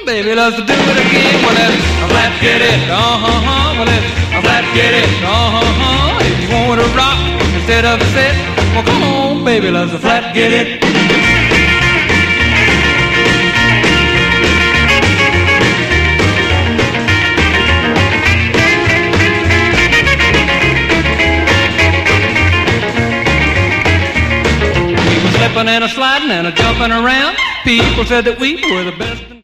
Baby loves to do it again. Well, let's flat get it. Well, let's flat get it. If you want to rock instead of sit, well, come on, baby loves to flat get it. We were slipping and a sliding and a jumping around. People said that we were the best.